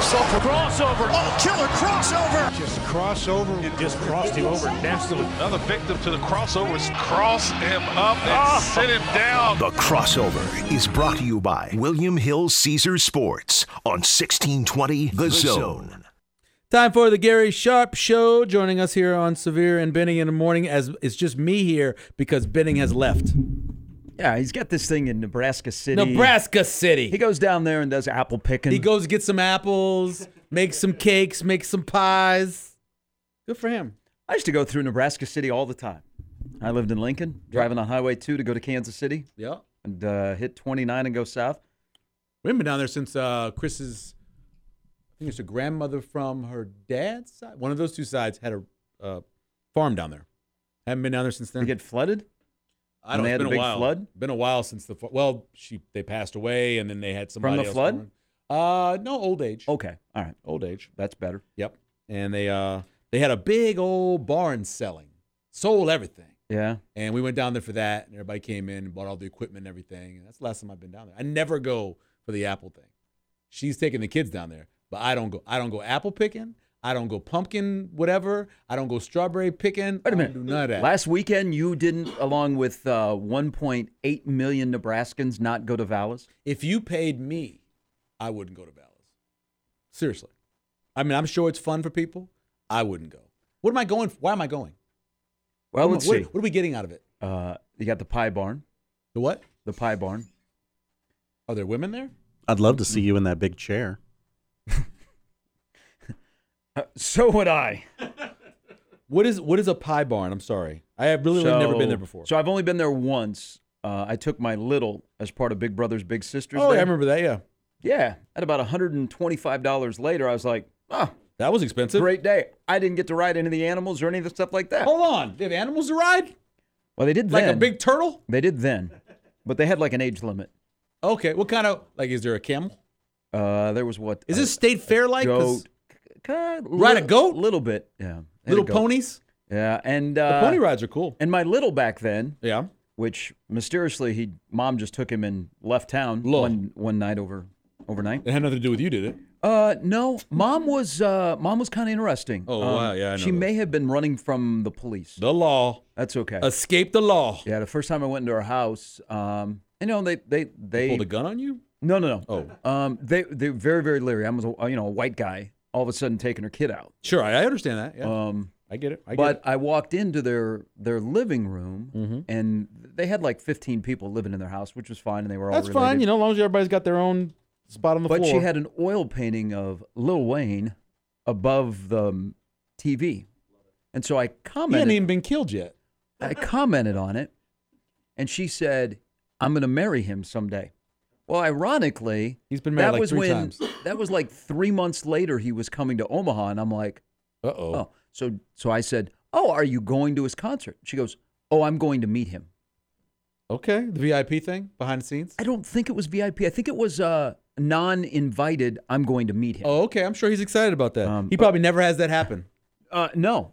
himself a crossover. Oh, killer crossover. Just crossover. It just crossed him over nastily. Another victim to the crossovers. Cross him up and sit him down. The Crossover is brought to you by William Hill Caesars Sports on 1620 The Zone. Time for the Gary Sharp Show. Joining us here on Severe and Benning in the morning, as it's just me here because Benning has left. Yeah, he's got this thing in Nebraska City. Nebraska City. He goes down there and does apple picking. He goes to get some apples, make some cakes, make some pies. Good for him. I used to go through Nebraska City all the time. I lived in Lincoln, driving on Highway 2 to go to Kansas City. Yeah. And hit 29 and go south. We haven't been down there since Chris's, I think it's a grandmother from her dad's side. One of those two sides had a farm down there. Haven't been down there since then. They get flooded? I don't know. They It's had been a a big while. flood? Been a while since they passed away, and then they had somebody From the else flood? No, old age. Okay, all right. Old age. That's better. Yep. And they had a big old barn sold everything. Yeah. And we went down there for that, and everybody came in and bought all the equipment and everything. And that's the last time I've been down there. I never go for the apple thing. She's taking the kids down there, but I don't go. I don't go apple picking. I don't go pumpkin whatever. I don't go strawberry picking. Wait a minute. I don't do none of that. Last weekend, you didn't, along with 1.8 million Nebraskans, not go to Vallis? If you paid me, I wouldn't go to Vallis. Seriously. I mean, I'm sure it's fun for people. I wouldn't go. What am I going for? Why am I going? Well, let's see. What are we getting out of it? You got the pie barn. The what? The pie barn. Are there women there? I'd love to see you in that big chair. So would I. What is a pie barn? I'm sorry. I have really never been there before. So I've only been there once. I took my little as part of Big Brothers Big Sisters. Oh, Day. yeah, I remember that, yeah. Yeah. At about $125 later, I was like, oh, that was expensive. great day. I didn't get to ride any of the animals or any of the stuff like that. Hold on. They have animals to ride? Well, they did Like then. a big turtle? They did then. But they had like an age limit. Okay. What kind of, is there a camel? There was what? Is this state fair like? Goat. Ride a goat? Little bit, yeah. Had Little a goat. ponies? Yeah, and The pony rides are cool. And my little back then, Yeah. which mysteriously mom just took him and left town Lol. one night overnight. It had nothing to do with you, did it? No, mom was kind of interesting. Oh, wow, yeah, I know she may have been running from the police. The law. That's okay. Escape the law. Yeah, the first time I went into her house, they Pulled a gun on you? No. Oh. They're very, very leery. I was a white guy, all of a sudden taking her kid out. Sure, I understand that. Yeah. I get it. But I walked into their living room, Mm-hmm. and they had like 15 people living in their house, which was fine, and they were all That's related. fine, as long as everybody's got their own spot on the But floor. she had an oil painting of Lil Wayne above the TV. And so I He hadn't commented, even been killed yet. I commented on it, and she said, I'm going to marry him someday. Well, ironically, He's been married that like was 3 when times. that was like 3 months later he was coming to Omaha, and I'm like, Uh-oh. oh. So I said, oh, are you going to his concert? She goes, oh, I'm going to meet him. Okay, the VIP thing behind the scenes? I don't think it was VIP. I think it was non-invited, I'm going to meet him. Oh, okay. I'm sure he's excited about that. He but- probably never has that happen. No.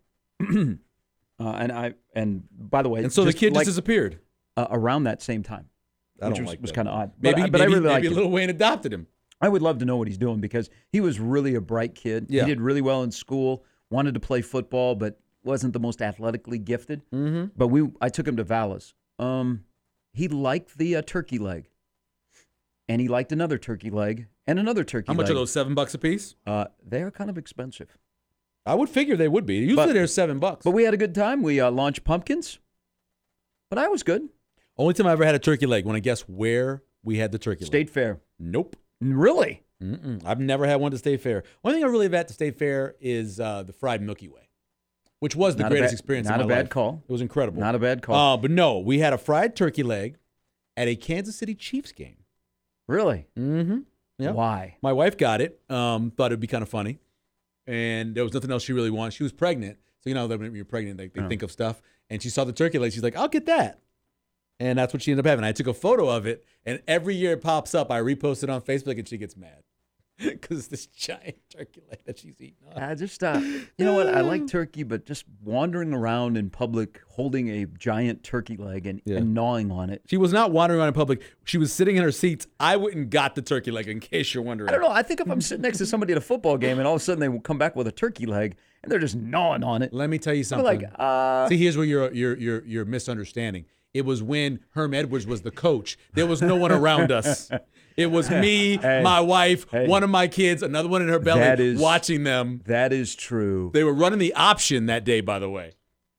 And by the way, And so the kid like, just disappeared. around that same time. I which don't was, like was that. kind of odd. Maybe, but I really liked maybe it. Lil Wayne adopted him. I would love to know what he's doing because he was really a bright kid. Yeah. He did really well in school, wanted to play football, but wasn't the most athletically gifted. Mm-hmm. But I took him to Vallis. He liked the turkey leg. And he liked another turkey leg and another turkey How leg. much are those? $7 a piece? They are kind of expensive. I would figure they would be. Usually But- they're $7. But we had a good time. We launched pumpkins. But I was good. Only time I ever had a turkey leg. Want to guess where we had the turkey leg? State Fair. Nope. Really? Mm-mm. I've never had one at the State Fair. One thing I really have at the State Fair is the fried Milky Way, which was the Not a greatest bad- experience not of a my bad life. call. It was incredible. Not a bad call. But no, we had a fried turkey leg at a Kansas City Chiefs game. Really? Mm-hmm. Yep. Why? My wife got it. Thought it'd be kind of funny, and there was nothing else she really wanted. She was pregnant, so you know that when you're pregnant, they think of stuff. And she saw the turkey leg. She's like, "I'll get that," and that's what she ended up having. I took a photo of it, and every year it pops up. I repost it on Facebook, and she gets mad. because it's this giant turkey leg that she's eating on. I just, you know what? I like turkey, but just wandering around in public holding a giant turkey leg and gnawing on it. She was not wandering around in public. She was sitting in her seats. I went and got the turkey leg, in case you're wondering. I don't know. I think if I'm sitting next to somebody at a football game and all of a sudden they come back with a turkey leg and they're just gnawing on it. Let me tell you something. Like, see, here's where you're misunderstanding. It was when Herm Edwards was the coach. There was no one around us. It was me, my wife, one of my kids, another one in her belly, watching them. That is true. They were running the option that day, by the way.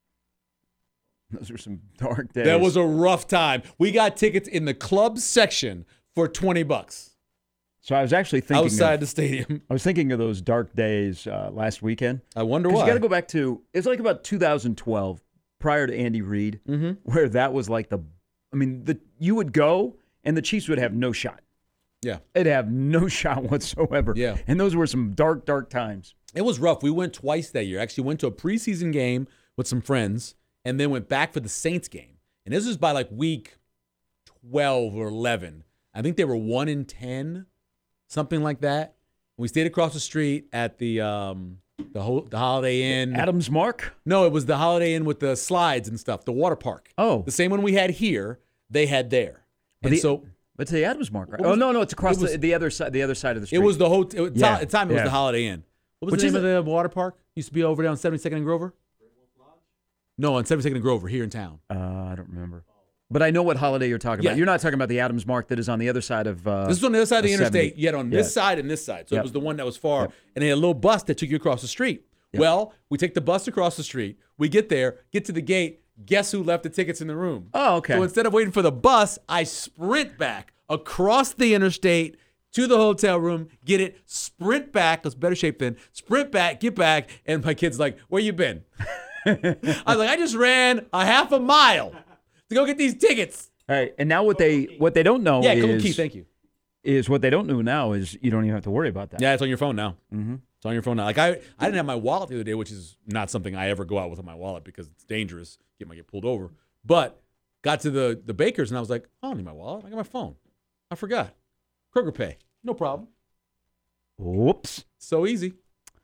Those were some dark days. That was a rough time. We got tickets in the club section for $20. So I was actually thinking outside the stadium. I was thinking of those dark days last weekend. I wonder why. You got to go back to, it's like about 2012, prior to Andy Reid, where that was like you would go and the Chiefs would have no shot. Yeah. They'd have no shot whatsoever. Yeah. And those were some dark, dark times. It was rough. We went twice that year. Actually went to a preseason game with some friends and then went back for the Saints game. And this was by like week 12 or 11. I think they were 1-10, something like that. We stayed across the street at the Holiday Inn. Adams Mark? No, it was the Holiday Inn with the slides and stuff, the water park. Oh. The same one we had here, they had there. But it's the Adams Mark, right? No, it's across the other side of the street. It was the hotel. At the time, it was the Holiday Inn. What was the name of the water park? Used to be over there on 72nd and Grover? No, on 72nd and Grover, here in town. I don't remember. But I know what holiday you're talking about. You're not talking about the Adams Mark that is on the other side of this is on the other side of the interstate. You had on this side and this side. So it was the one that was far. And they had a little bus that took you across the street. Well, we take the bus across the street. We get there, get to the gate. Guess who left the tickets in the room? Oh, okay. So instead of waiting for the bus, I sprint back across the interstate to the hotel room, get it, sprint back. That's better shape than sprint back, get back. And my kid's like, where you been? I was like, I just ran a half a mile to go get these tickets. All right, and now what they don't know is Keith, thank you. Is what they don't know now is you don't even have to worry about that. Yeah, it's on your phone now. Mm-hmm. It's on your phone now. Like I didn't have my wallet the other day, which is not something I ever go out with on my wallet because it's dangerous. Might get pulled over. But got to the Baker's and I was like, I don't need my wallet. I got my phone. I forgot. Kroger Pay. No problem. Whoops. So easy.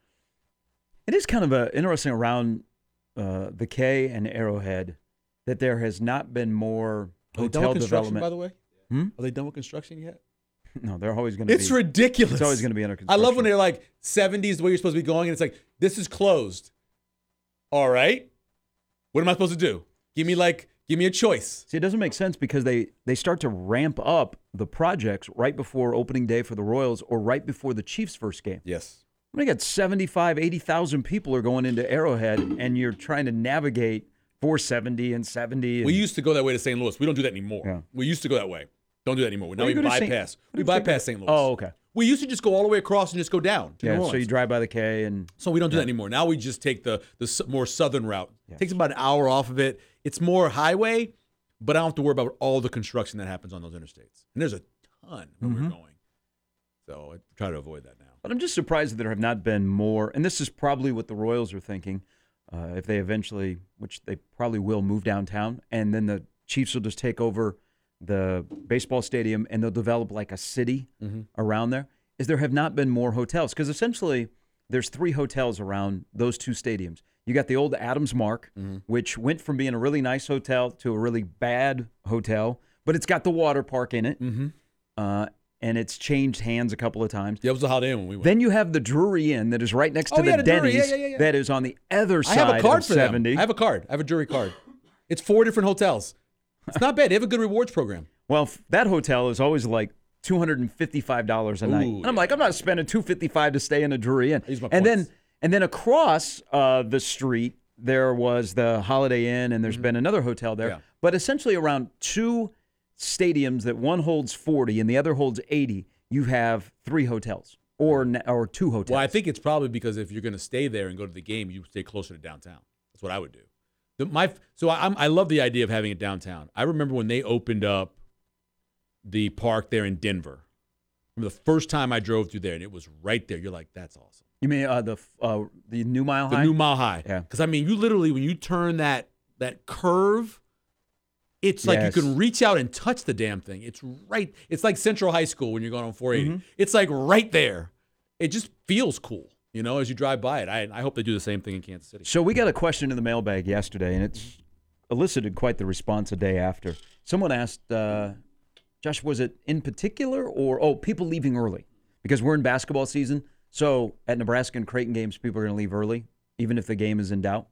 It is kind of interesting around the K and Arrowhead that there has not been more hotel development. By the way? Are they done with construction yet? No, they're always going to be. It's ridiculous. It's always going to be under construction. I love when they're like 70s the way you're supposed to be going and it's like, this is closed. All right. What am I supposed to do? Give me a choice. See, it doesn't make sense because they start to ramp up the projects right before opening day for the Royals or right before the Chiefs' first game. Yes. When you got 75, 80,000 people are going into Arrowhead and you're trying to navigate 470 and 70. We used to go that way to St. Louis. We don't do that anymore. Yeah. We used to go that way. Don't do that anymore. Now we bypass. We bypass St. Louis. Oh, okay. We used to just go all the way across and just go down. So you drive by the K and. So we don't do that anymore. Now we just take the more southern route. It takes about an hour off of it. It's more highway, but I don't have to worry about all the construction that happens on those interstates. And there's a ton where we're going. So I try to avoid that now. But I'm just surprised that there have not been more, and this is probably what the Royals are thinking, if they eventually, which they probably will, move downtown, and then the Chiefs will just take over the baseball stadium and they'll develop like a city around there, is there have not been more hotels. Because essentially there's 3 hotels around those 2 stadiums. You got the old Adams Mark, which went from being a really nice hotel to a really bad hotel, but it's got the water park in it, and it's changed hands a couple of times. Yeah, it was the Holiday Inn when we went. Then you have the Drury Inn that is right next to the Denny's that is on the other side of 70. I have a card for them. I have a card. I have a Drury card. It's 4 different hotels. It's not bad. They have a good rewards program. Well, that hotel is always like $255 a night. And I'm like, I'm not spending $255 to stay in a Drury Inn. And then across the street there was the Holiday Inn, and there's been another hotel there. Yeah. But essentially around 2 stadiums that one holds 40 and the other holds 80, you have 3 hotels or 2 hotels. Well, I think it's probably because if you're going to stay there and go to the game, you stay closer to downtown. That's what I would do. I love the idea of having it downtown. I remember when they opened up the park there in Denver. The first time I drove through there, and it was right there. You're like, that's awesome. You mean the new Mile High? The new Mile High. Yeah. Because, I mean, you literally, when you turn that curve, it's like you can reach out and touch the damn thing. It's right. It's like Central High School when you're going on 480. It's like right there. it just feels cool, as you drive by it. I hope they do the same thing in Kansas City. So we got a question in the mailbag yesterday, and it's elicited quite the response a day after. Someone asked, Josh, was it in particular or people leaving early? Because we're in basketball season, so at Nebraska and Creighton games, people are going to leave early, even if the game is in doubt.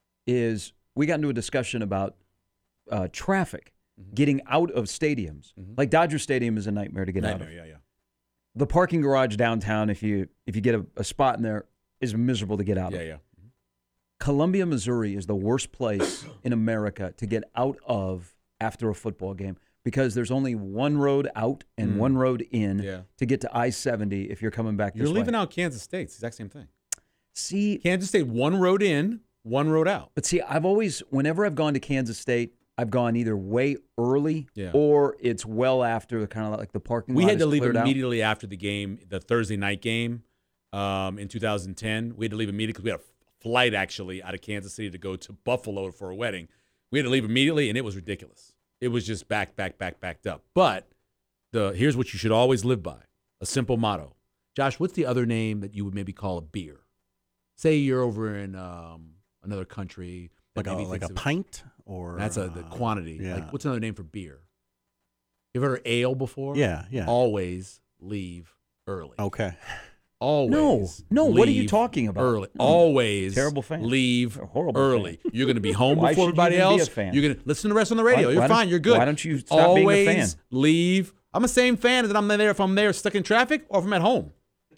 We got into a discussion about traffic, getting out of stadiums. Like Dodger Stadium is a nightmare to get out of. Yeah. The parking garage downtown, if you get a spot in there, is miserable to get out of. Yeah. Columbia, Missouri is the worst place in America to get out of after a football game because there's only one road out and one road in to get to I-70 if you're coming back this way. You're leaving out Kansas State. It's the exact same thing. See, Kansas State, one road in, one road out. But see, whenever I've gone to Kansas State, I've gone either way early or it's well after kind of like the parking lot. We had to leave out. immediately after the game, the Thursday night game in 2010. We had to leave immediately because we had a flight actually out of Kansas City to go to Buffalo for a wedding. We had to leave immediately, and it was ridiculous. It was just backed up. But here's what you should always live by, a simple motto. Josh, what's the other name that you would maybe call a beer? Say you're over in another country. Like a pint? Or that's the quantity. Yeah. Like, what's another name for beer? You've heard of ale before? Yeah. Always leave early. Okay. Always. No. What are you talking about? Early. Always. Terrible fan. Leave Horrible early. fan. You're going to be home Why before should you everybody even be else. a fan? You're going to listen to the rest on the radio. You're fine. You're good. Why don't you stop being a fan? Always leave. I'm the same fan that I'm there if I'm there stuck in traffic or if I'm at home.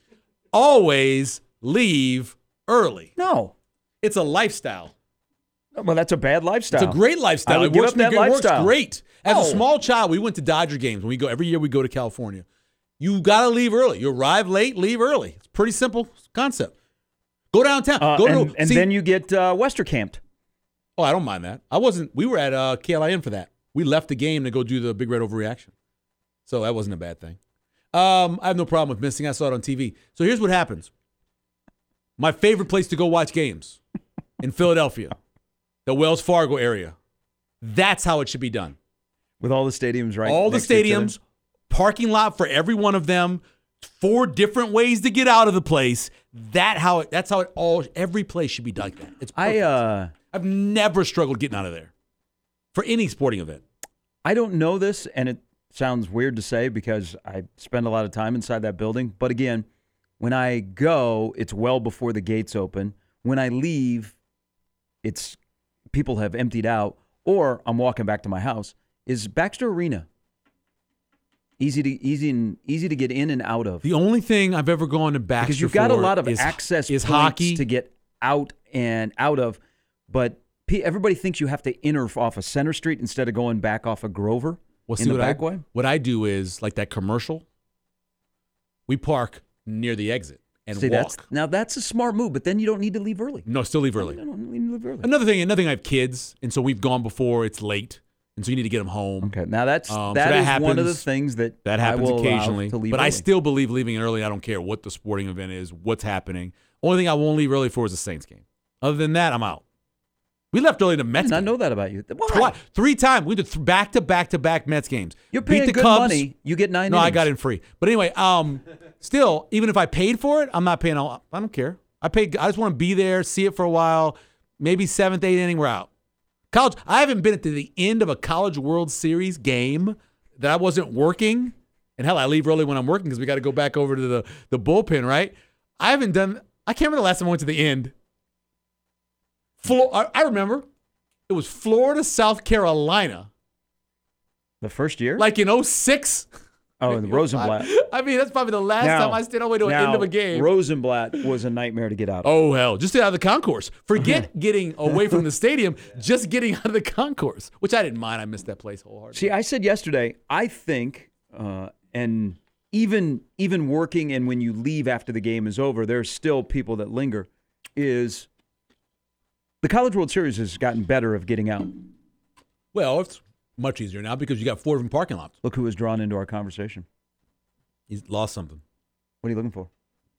Always leave early. No. It's a lifestyle. Well, that's a bad lifestyle. It's a great lifestyle. I would give up that lifestyle. It works great. As a small child, we went to Dodger games. Every year we go to California. You got to leave early. You arrive late, leave early. It's a pretty simple concept. Go downtown. Then you get Westercamped. Oh, I don't mind that. We were at KLIN for that. We left the game to go do the Big Red Overreaction. So that wasn't a bad thing. I have no problem with missing. I saw it on TV. So here's what happens. My favorite place to go watch games in Philadelphia, the Wells Fargo area. That's how it should be done. With all the stadiums, right? All the stadiums, parking lot for every one of them, 4 different ways to get out of the place. That's how every place should be like that. It's perfect. I've never struggled getting out of there for any sporting event. I don't know this, and it sounds weird to say because I spend a lot of time inside that building. But again, when I go, it's well before the gates open. When I leave, it's people have emptied out, or I'm walking back to my house. Is Baxter Arena easy to get in and out of? The only thing I've ever gone to Baxter because you've got a lot of is points hockey to get out and out of, but everybody thinks you have to enter off of Center Street instead of going back off of Grover in the back way. What I do is, like that commercial, we park near the exit and walk. That's a smart move, but then you don't need to leave early. No, still leave early. You don't need to leave early. Another thing, I have kids, and so we've gone before it's late, and so you need to get them home. Okay, now that is one of the things that happens I will occasionally. to leave but early. I still believe leaving early. I don't care what the sporting event is, what's happening. Only thing I won't leave early for is the Saints game. Other than that, I'm out. We left early to Mets. I know that about you. Why? 3 times. We did back-to-back Mets games. You're paying Beat the good Cubs. money. You get 9 No, innings. I got in free. But anyway, still, even if I paid for it, I'm not paying all. I don't care. I just want to be there, see it for a while. Maybe 7th, 8th inning, we're out. College. I haven't been at the end of a College World Series game that I wasn't working. And hell, I leave early when I'm working because we got to go back over to the bullpen, right? I can't remember the last time I went to the end. I remember. It was Florida, South Carolina. The first year? Like in 2006. Oh, the Rosenblatt. I mean, that's probably the last time I stayed all the way to the end of a game. Rosenblatt was a nightmare to get out of. Oh, hell. Just get out of the concourse. Forget getting away from the stadium, just getting out of the concourse, which I didn't mind. I missed that place wholeheartedly. See, I said yesterday, I think, and even working and when you leave after the game is over, there's still people that linger, is the College World Series has gotten better of getting out. Well, it's much easier now because you got 4 different parking lots. Look who was drawn into our conversation. He's lost something. What are you looking for?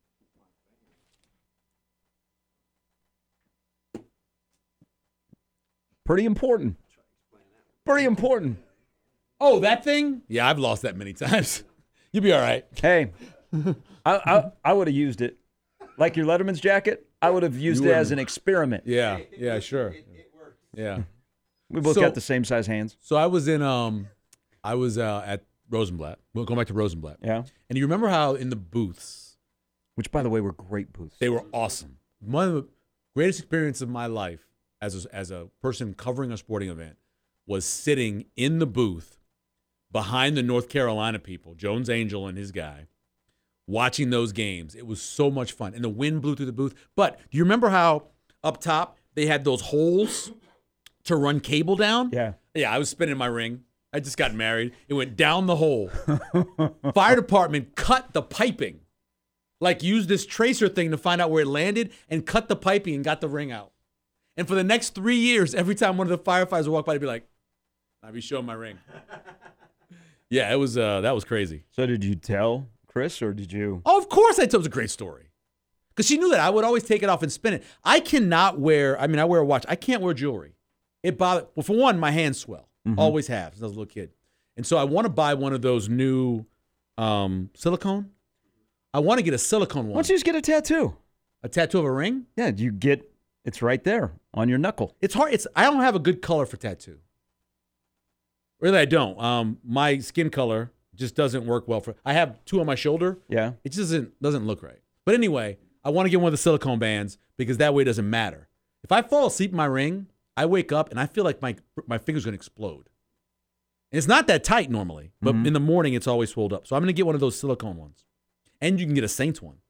Pretty important. Pretty important. Oh, that thing? Yeah, I've lost that many times. You'll be all right. Hey, I would have used it. Like your Letterman's jacket, I would have used it as an experiment. Yeah, sure. Yeah. We both got the same size hands. So I was at Rosenblatt. We'll go back to Rosenblatt. Yeah. And you remember how in the booths, which by the way were great booths. They were awesome. One of the greatest experiences of my life as a person covering a sporting event was sitting in the booth behind the North Carolina people, Jones Angell and his guy, watching those games. It was so much fun. And the wind blew through the booth. But do you remember how up top they had those holes to run cable down? Yeah. Yeah, I was spinning my ring. I just got married. It went down the hole. Fire department cut the piping. Like used this tracer thing to find out where it landed and cut the piping and got the ring out. And for the next 3 years, every time one of the firefighters would walk by, they'd be like, I'd be showing my ring. Yeah, it was that was crazy. So did you tell Chris or did you? Oh, of course I told it was a great story. Because she knew that I would always take it off and spin it. I cannot wear, I wear a watch. I can't wear jewelry. It bothers, well, for one, my hands swell. Always have since I was a little kid. And so I want to buy one of those new silicone. I want to get a silicone one. Why don't you just get a tattoo? A tattoo of a ring? Yeah, it's right there on your knuckle. It's hard. I don't have a good color for tattoo. Really, I don't. My skin color just doesn't work well for. I have 2 on my shoulder. Yeah. It just doesn't look right. But anyway, I want to get one of the silicone bands because that way it doesn't matter. If I fall asleep in my ring, I wake up and I feel like my finger's going to explode. And it's not that tight normally, but in the morning it's always swelled up. So I'm going to get one of those silicone ones. And you can get a Saints one.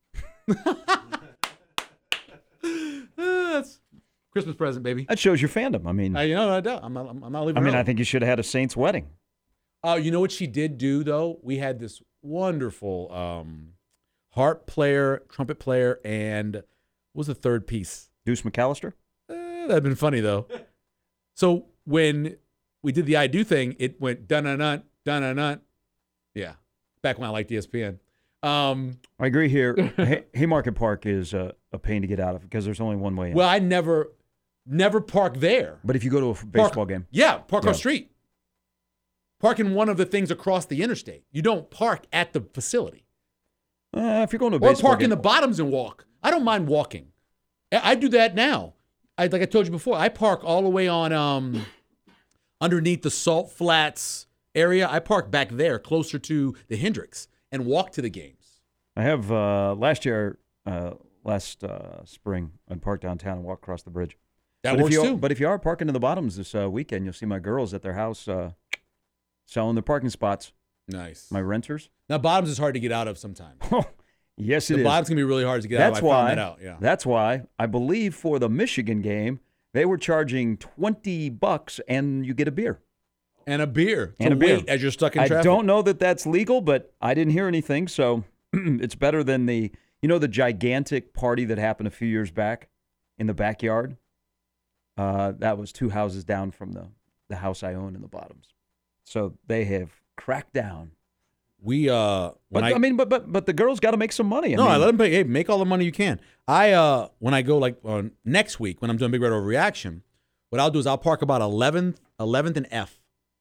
That's Christmas present, baby. That shows your fandom. I mean, I don't. I'm not leaving. I think you should have had a Saints wedding. Oh, you know what she did do though? We had this wonderful harp player, trumpet player, and what was the third piece? Deuce McAllister. That'd been funny though. So when we did the I Do thing, it went dun-dun-dun, dun-dun-dun. Yeah, back when I liked ESPN. I agree here. Haymarket Park is a pain to get out of because there's only one way in. Well, I never park there. But if you go to a baseball game. Yeah, park on the street. Park in one of the things across the interstate. You don't park at the facility. If you're going to a baseball game. Or park in the bottoms and walk. I don't mind walking. I do that now. Like I told you before, I park all the way on underneath the Salt Flats area. I park back there closer to the Hendricks and walk to the games. I have last spring, I parked downtown and walked across the bridge. That works too. But if you are parking in the bottoms this weekend, you'll see my girls at their house selling their parking spots. Nice. My renters. Now, bottoms is hard to get out of sometimes. Yes, it is. The bottoms can be really hard to get out of. I found that out. Yeah. That's why I believe for the Michigan game, they were charging $20 and you get a beer. And a beer. And a beer. Wait as you're stuck in traffic. I don't know that that's legal, but I didn't hear anything, so it's better than the gigantic party that happened a few years back in the backyard. That was 2 houses down from the house I own in the bottoms. So they have cracked down. But the girls got to make some money. I let them pay. Hey, make all the money you can. When I go next week when I'm doing Big Red Overreaction, what I'll do is I'll park about 11th and F.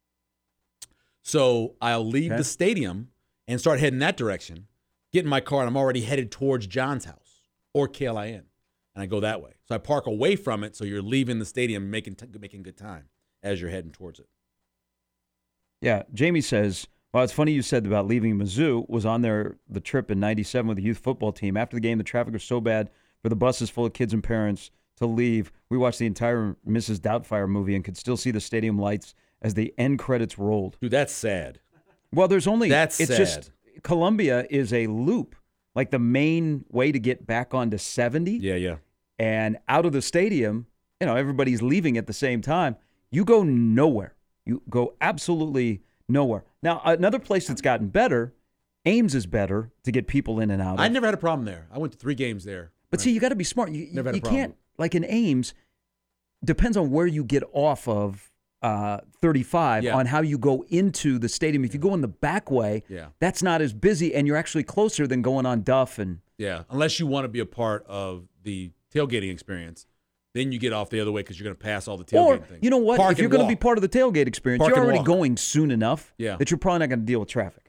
So I'll leave the stadium and start heading that direction, get in my car, and I'm already headed towards John's house or KLIN, and I go that way. So I park away from it, so you're leaving the stadium making good time as you're heading towards it. Yeah, Jamie says, well, it's funny you said about leaving Mizzou. Was on the trip in '97 with the youth football team. After the game, the traffic was so bad for the buses full of kids and parents to leave. We watched the entire Mrs. Doubtfire movie and could still see the stadium lights as the end credits rolled. Dude, that's sad. Well, that's sad. Just Columbia is a loop, like the main way to get back onto 70. Yeah. And out of the stadium, everybody's leaving at the same time. You go nowhere. You go absolutely nowhere. Now, another place that's gotten better, Ames is better to get people in and out of. I never had a problem there. I went to 3 games there. But see, you got to be smart. You can't, like in Ames, depends on where you get off of 35 on how you go into the stadium. If you go in the back way, that's not as busy, and you're actually closer than going on Duff. Yeah, unless you want to be a part of the tailgating experience. Then you get off the other way because you're going to pass all the tailgate things. Or, you know what? If you're going to be part of the tailgate experience, you're already going soon enough that you're probably not going to deal with traffic.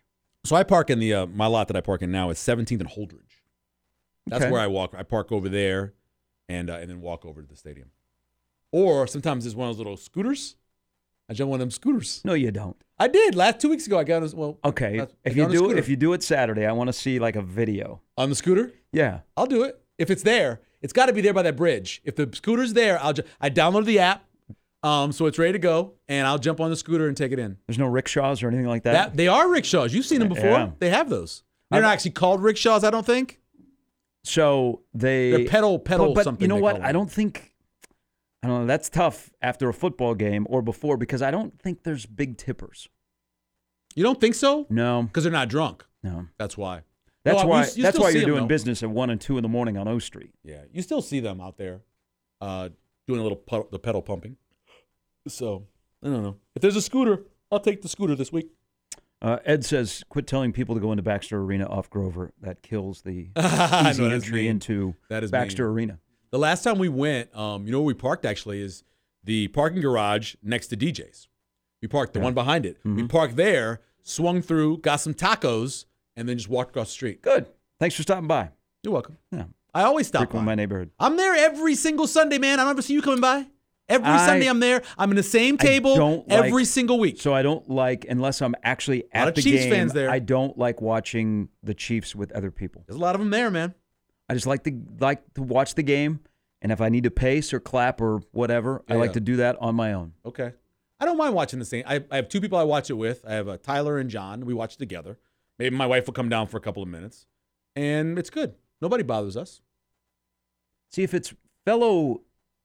So I park in the my lot that I park in now is 17th and Holdridge. That's Okay. where I walk. I park over there, and then walk over to the stadium. Or sometimes there's one of those little scooters. I jump on them scooters. No, you don't. I did 2 weeks ago. I got on. Okay. I If got you on a do scooter. if you do it Saturday, I want to see like a video. On the scooter, Yeah. I'll do it if it's there. It's got to be there by that bridge. If the scooter's there, I download the app, so it's ready to go, and I'll jump on the scooter and take it in. There's no rickshaws or anything like that. They are rickshaws. You've seen them before. Yeah. They have those. They're not actually called rickshaws, I don't think. So They're pedal but something. you know they what? call I them. don't think. I don't know. That's tough after a football game or before because I don't think there's big tippers. You don't think so? No. Because they're not drunk. No. That's why. That's No, why. you That's still why see you're them, doing though. business at 1 and 2 in the morning on O Street. Yeah, you still see them out there doing a little the pedal pumping. So I don't know. If there's a scooter, I'll take the scooter this week. Ed says, "Quit telling people to go into Baxter Arena off Grover. That kills the I know, easy that's entry mean. into That is Baxter mean. Arena." The last time we went, you know where we parked actually is the parking garage next to DJ's. We parked the one behind it. We parked there, swung through, got some tacos, and then just walked across the street. Good. Thanks for stopping by. You're welcome. Yeah. I always stop Frequent by. my neighborhood. I'm there every single Sunday, man. I don't ever see you coming by. Every Sunday I'm there. I'm in the same I table don't every like- sintle week. So I don't like, unless I'm actually lot at of the Chiefs game, fans there. I don't like watching the Chiefs with other people. There's a lot of them there, man. I just like to watch the game, and if I need to pace or clap or whatever, I like Yeah. to do that on my own. Okay. I don't mind watching the same. I have two people I watch it with. I have Tyler and John. We watch it together. Maybe my wife will come down for a couple of minutes, and it's good. Nobody bothers us. See if it's fellow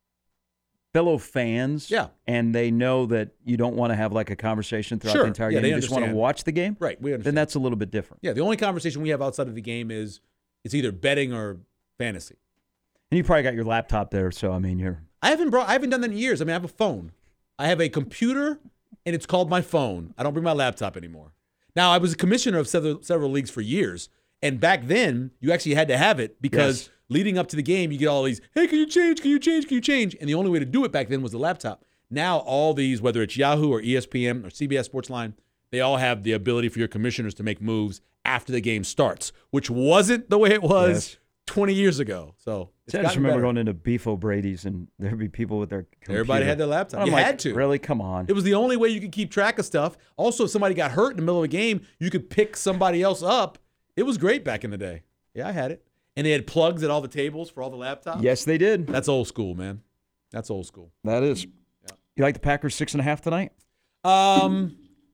fans, Yeah. and they know that you don't want to have like a conversation throughout Sure. the entire Yeah, game. they You just want to understand. watch the game, Right. We then understand. that's a little bit different. Yeah. The only conversation we have outside of the game is it's either betting or fantasy. And you probably got your laptop there, so I mean, I haven't done that in years. I mean, I have a phone. I have a computer, and it's called my phone. I don't bring my laptop anymore. Now, I was a commissioner of several leagues for years, and back then, you actually had to have it because Yes. leading up to the game, you get all these, hey, can you change? Can you change? Can you change? And the only way to do it back then was the laptop. Now, all these, whether it's Yahoo or ESPN or CBS Sportsline, they all have the ability for your commissioners to make moves after the game starts, which wasn't the way it was Yes. 20 years ago. So it's I just gotten remember better. going into Beef O'Brady's, and there'd be people with their computer. Everybody had their laptop. I'm You like, had to. Really? Come on. It was the only way you could keep track of stuff. Also, if somebody got hurt in the middle of a game, you could pick somebody else up. It was great back in the day. Yeah, I had it. And they had plugs at all the tables for all the laptops. Yes, they did. That's old school, man. That's old school. That is. You like the Packers 6.5 tonight? Um,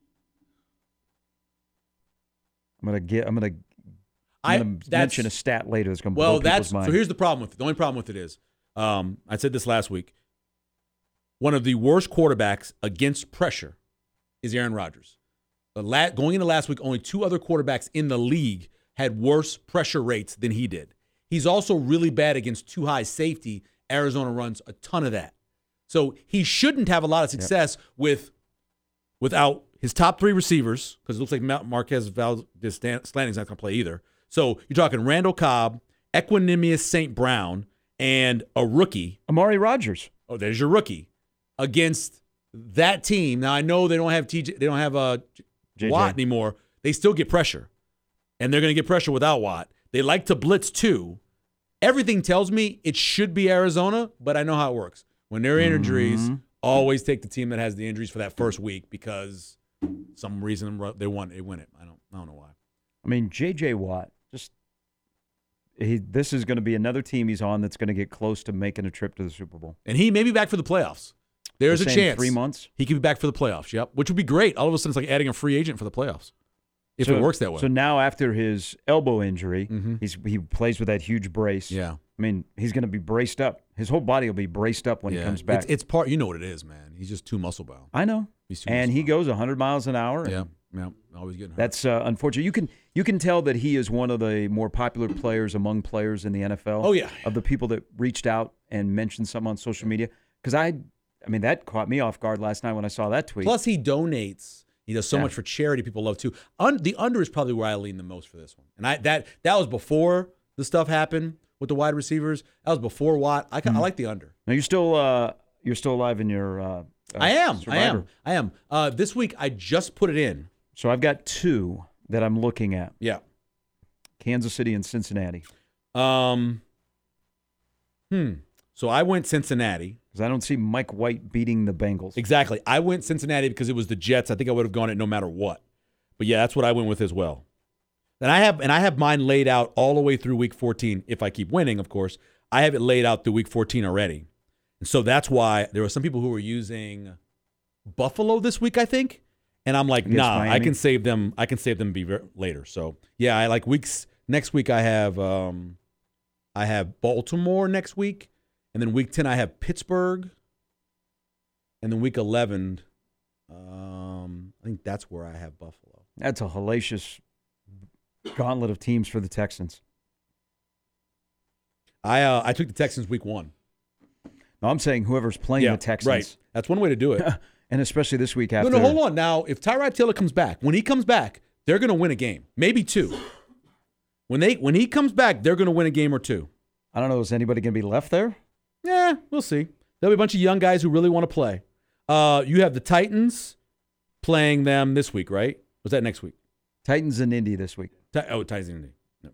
I'm gonna that's mention a stat later that's gonna blow well. people's That's mind. so. Here's the problem with it. The only problem with it is, I said this last week. One of the worst quarterbacks against pressure is Aaron Rodgers. But going into last week, only two other quarterbacks in the league had worse pressure rates than he did. He's also really bad against too high safety. Arizona runs a ton of that. So he shouldn't have a lot of success without his top three receivers, because it looks like Marquez Valdez-Scantling's not going to play either. So you're talking Randall Cobb, Equanimous St. Brown, and a rookie. Amari Rodgers. Oh, there's your rookie against that team. Now I know they don't have TJ, they don't have JJ. Watt anymore. They still get pressure, and they're going to get pressure without Watt. They like to blitz too. Everything tells me it should be Arizona, but I know how it works. When there are injuries, always take the team that has the injuries for that first week because some reason they win it. I don't know why. I mean, J.J. Watt. This is going to be another team he's on that's going to get close to making a trip to the Super Bowl. And he may be back for the playoffs. There's a They're saying chance 3 months. he could be back for the playoffs. Yep, which would be great. All of a sudden, it's like adding a free agent for the playoffs if it works that way. So now after his elbow injury, Mhm. he plays with that huge brace. Yeah. I mean, he's going to be braced up. His whole body will be braced up when he comes back. It's part. You know what it is, man. He's just too muscle bound. I know. He's too And muscle he bound. goes 100 miles an hour. Yeah, always getting hurt. That's unfortunate. You can tell that he is one of the more popular players among players in the NFL. Oh, yeah. Of the people that reached out and mentioned something on social media. Because I mean, that caught me off guard last night when I saw that tweet. Plus, he donates. He does so much for charity. People love too. The under is probably where I lean the most for this one. And that was before the stuff happened with the wide receivers. That was before Watt. I like the under. Now you're still alive in your. I am. Survivor. This week I just put it in. So I've got two. that I'm looking at. Yeah. Kansas City and Cincinnati. So I went Cincinnati. Because I don't see Mike White beating the Bengals. Exactly. I went Cincinnati because it was the Jets. I think I would have gone it no matter what. But yeah, that's what I went with as well. And I have mine laid out all the way through week 14. If I keep winning, of course, I have it laid out through week 14 already. And so that's why there were some people who were using Buffalo this week, I think. And I'm like, nah, Miami? I can save them. I can save them later. So yeah, I like weeks. Next week I have Baltimore next week, and then week 10 I have Pittsburgh, and then week 11, I think that's where I have Buffalo. That's a hellacious gauntlet of teams for the Texans. I took the Texans week 1. No, I'm saying whoever's playing the Texans. Right. That's one way to do it. And especially this week after. No, hold on. Now, if Tyrod Taylor comes back, when he comes back, they're going to win a game, maybe 2. When he comes back, they're going to win a game or 2. I don't know. Is anybody going to be left there? Yeah, we'll see. There'll be a bunch of young guys who really want to play. You have the Titans playing them this week, right? Was that next week? Titans and Indy this week. Titans and Indy. No.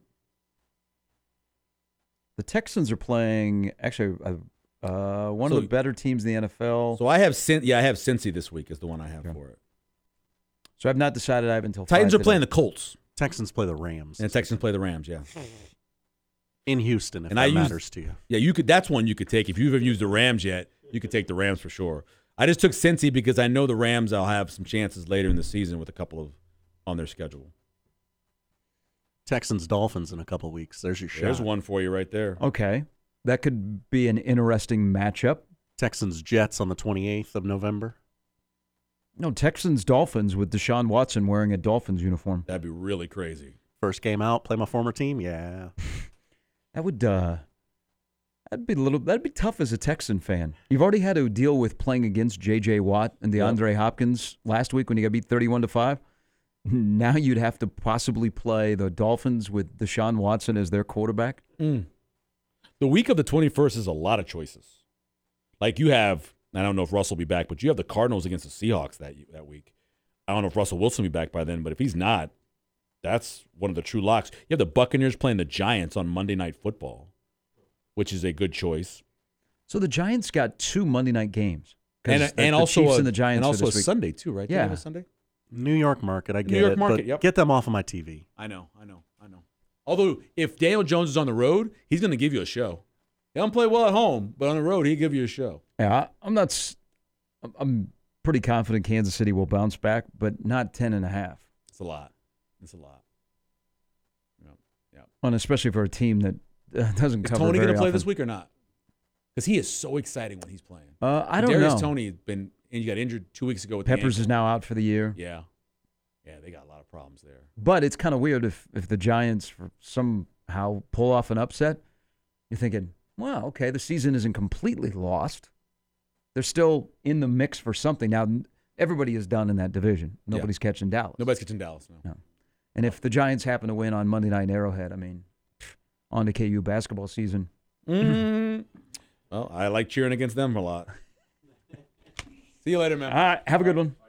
The Texans are playing actually one of the better teams in the NFL. So I have Cincy this week is the one I have for it. So I've not decided. I have until Titans 5 are playing the Colts. Texans play the Rams. And the Texans play the Rams, yeah. In Houston, if and that matters to you. Yeah, you could. That's one you could take. If you haven't used the Rams yet, you could take the Rams for sure. I just took Cincy because I know the Rams, I'll have some chances later in the season with a couple of on their schedule. Texans, Dolphins in a couple weeks. There's your shot. There's one for you right there. Okay. That could be an interesting matchup. Texans, Jets on the 28th of November. No, Texans, Dolphins with Deshaun Watson wearing a Dolphins uniform. That'd be really crazy. First game out, play my former team. Yeah. That would that'd be tough as a Texan fan. You've already had to deal with playing against J.J. Watt and DeAndre Hopkins last week when you got beat 31-5. Now you'd have to possibly play the Dolphins with Deshaun Watson as their quarterback. The week of the 21st is a lot of choices. Like you have, I don't know if Russell will be back, but you have the Cardinals against the Seahawks that week. I don't know if Russell Wilson will be back by then, but if he's not, that's one of the true locks. You have the Buccaneers playing the Giants on Monday Night Football, which is a good choice. So the Giants got 2 Monday night games. And also Chiefs and the Giants and also this a week. Sunday too, right? Yeah. They have a Sunday? New York market, I get it. New York market, but yep. Get them off of my TV. I know. Although, if Daniel Jones is on the road, he's going to give you a show. He don't play well at home, but on the road, he'll give you a show. Yeah, I'm pretty confident Kansas City will bounce back, but not 10.5. It's a lot. Yeah. And especially for a team that doesn't cover Is Tony going to to play this week or not? Because he is so exciting when he's playing. I don't Darius know. Toney has been, and you got injured 2 weeks ago with Peppers the is now out for the year. Yeah, they got a lot of problems there. But it's kind of weird if the Giants somehow pull off an upset. You're thinking, well, okay, the season isn't completely lost. They're still in the mix for something. Now, everybody is done in that division. Nobody's catching Dallas. Nobody's catching Dallas, no. And if the Giants happen to win on Monday night in Arrowhead, I mean, on to KU basketball season. Well, I like cheering against them a lot. See you later, man. All right, have a good one.